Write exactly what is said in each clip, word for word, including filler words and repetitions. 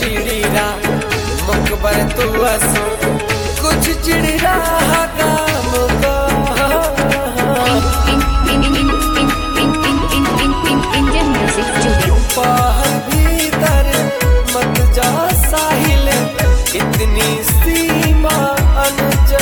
चिड़ी रा मुकबर तू असो कुछ चिड़ी रहा काम का बाहर भीतर मत जा साहिल इतनी सीमा अनजा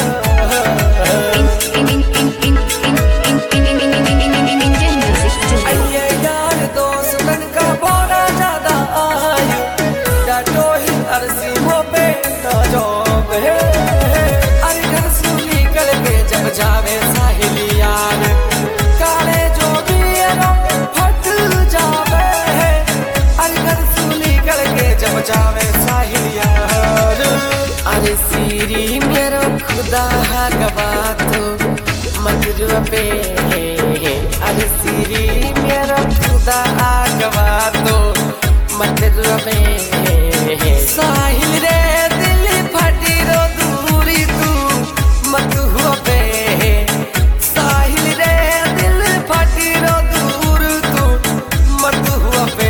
अये यार दोस्तन का बड़ा ज्यादा आयु डाटो ही अरसीमों पे ना जोब है अरे घर सुनी कल के जब जावे साहिल यार काले जो भी फट जावे है अरे घर सुनी कल के जब जावे साहिल यार अरे सीरी मेरा खुदा गवा तो मत रुपे अरे सीरी मेरा खुदा गवा तो मत रुपे साहिल रे दिल फटी रो दूरी तू मत हुआ पे साहिल रे दिल फटी रो दूर तू मत हुआ पे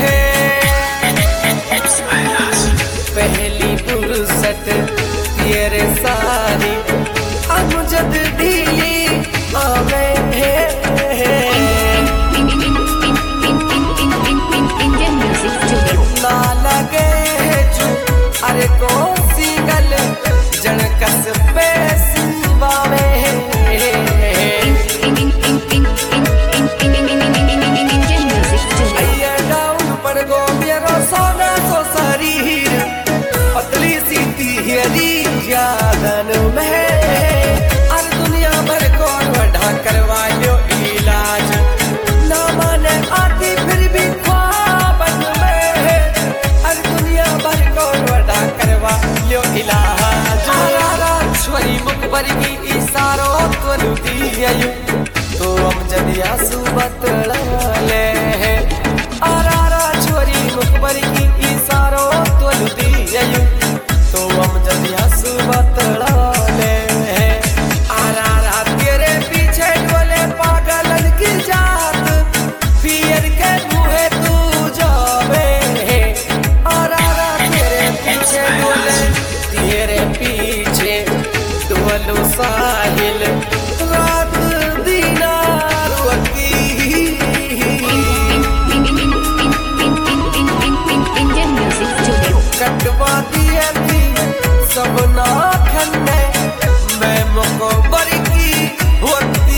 पहली फुर्सत तेरे सारी अमजद ढीली आ गए ना लगे जो अरे को सिंगल जनकस पे सिंबावे अये डाउन पड़ गो मेरा सोना सो शरीर पतली सी तिहरी यादन में अरे दुनिया भर को बढ़ा करवायो इलाज ना माने आती फिर भी ख्वाबन में अरे दुनिया भर को बढ़ा करवायो इलाज छोरी मुकबर की इशारों तो दियो तो हम जदिया सुबत ले आरा छोरी मुकबर की इशारों तो दियो तो हम जदिया सुबत ले आरा रा तेरे पीछे डोले पागलन की जात फिर के मुहे तू जावे आरा रा तेरे पीछे डोले तेरे पीछे डोलो साहिल रात दीनार कटवा दिया थी सब नाखन में मैं मुकबर की होती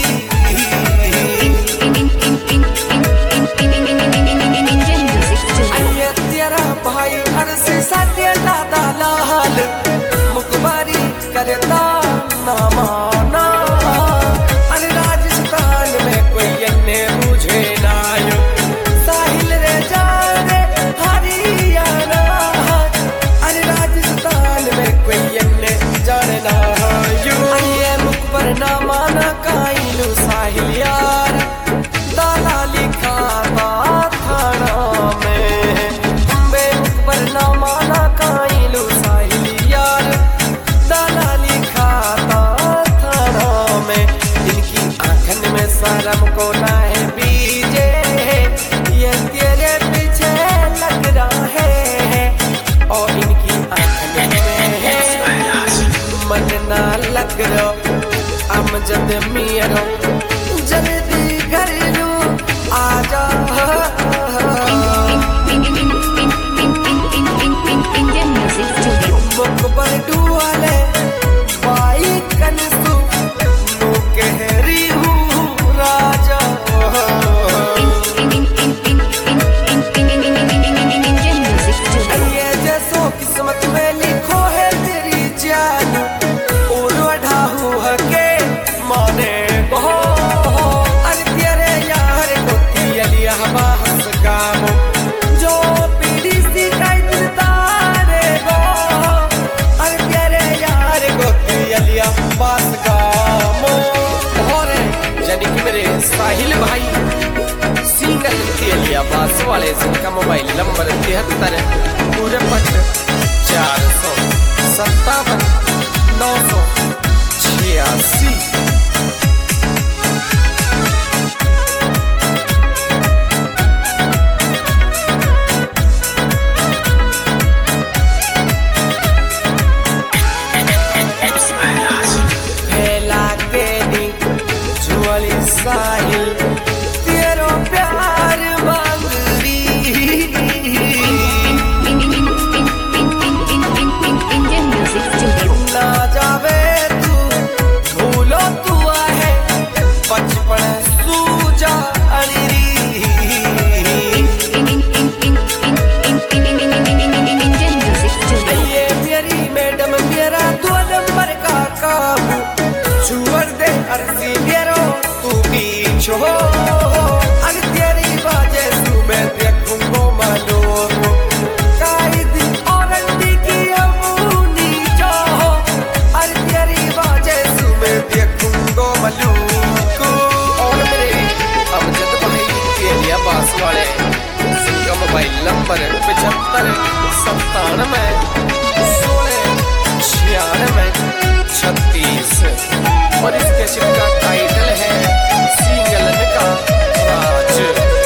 अये तेरा भाई अरसे सत्य दादा लाल मुकबरी करता ना माना अरे राजस्थान में कोई अन्य मुझे नायो साहिल रे जाने हरियाणा अरे राजस्थान में कोई अन्य जानना यो अये मुकबर ना माना काइलू साहिल यार दाला लिखा थाना में बे मुकबर ना माना काइलू साहिल यार दाला लिखा थाना में इनकी आंखन में शर्म को ना है बीजे ये तेरे पीछे लग रहा है और इनकी आंखन में है मन ना लग रो अमजद मियरो जल्दी घर लू आजा मुकबर डुआले बाई कनसू नो कहरी हूँ राजा अये जैसो किस्मत में लिखो है तेरी जान और वढ़ा हुआ के माने को अरे तेरे यार को तियलिया बहस गामो जो पीड़ी सी काई तारे गो अरे तेरे यार को तियलिया बहस गामो और यानी कि मेरे साहिल भाई सिंगल तियलिया बहस वाले जिनका मोबाइल नंबर तिहत्तर पूरे पट चार सौ सत्तावन नौ सौ छियासी मोबाइल नंबर पचहत्तर सत्तानवे सोलह छियानवे छत्तीस और इस कैसेट का टाइटल है सिंगलन का राज।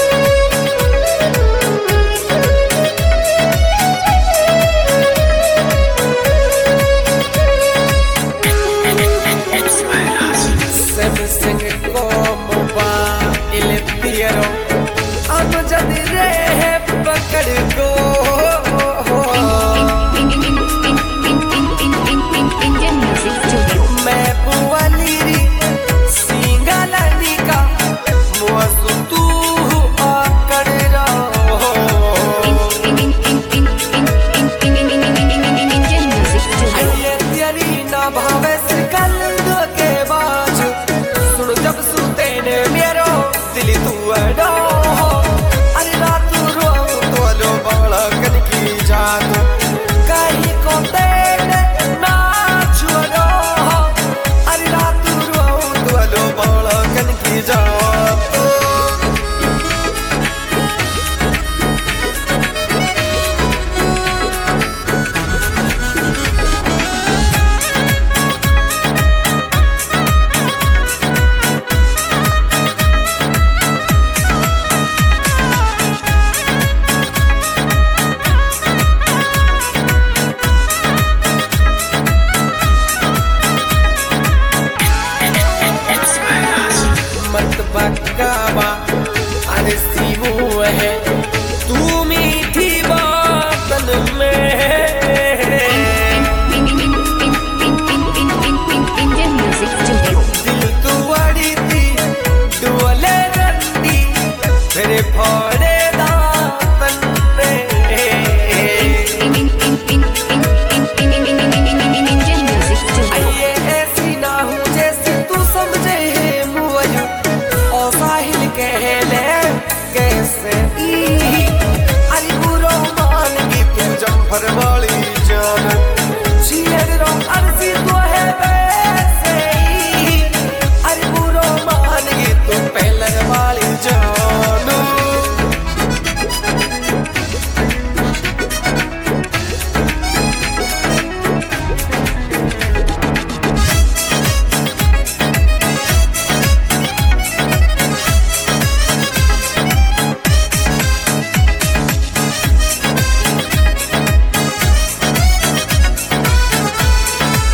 सैमसंग को मोबाइल दियो अब जद रे पकड़ को मैं पुवाली सिंगलानी का मुआसु तू आकड़ रहो ये तेरी ना भावे से कल दो के बाजू सुन जब सुते ने मेरो दिल तू अडो अरे रात रो तो लो बाला कन की जादू कहीं को तेरे ना छुड़ो अरे रात रो तो लो बाला कन की जादू। मत बकावा अरे सीमू है तू मीठी बातन में दिल तू अड़ी थी डोले रंडी मेरे फोड़े दातन में ये ऐसी ना हूँ जैसे तू समझे मुझे और साहिल के